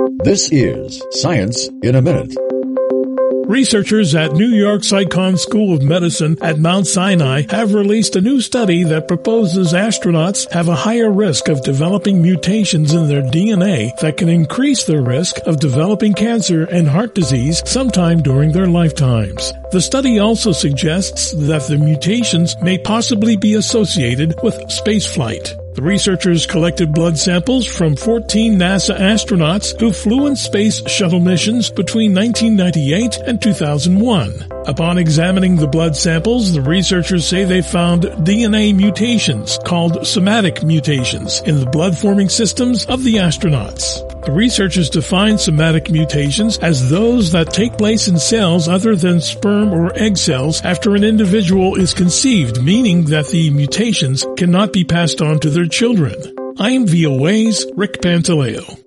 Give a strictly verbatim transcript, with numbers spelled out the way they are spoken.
This is Science in a Minute. Researchers at New York's Icahn School of Medicine at Mount Sinai have released a new study that proposes astronauts have a higher risk of developing mutations in their D N A that can increase their risk of developing cancer and heart disease sometime during their lifetimes. The study also suggests that the mutations may possibly be associated with spaceflight. The researchers collected blood samples from fourteen NASA astronauts who flew in space shuttle missions between nineteen ninety-eight and two thousand one. Upon examining the blood samples, the researchers say they found D N A mutations called somatic mutations in the blood-forming systems of the astronauts. The researchers define somatic mutations as those that take place in cells other than sperm or egg cells after an individual is conceived, meaning that the mutations cannot be passed on to their children. I am V O A's Rick Pantaleo.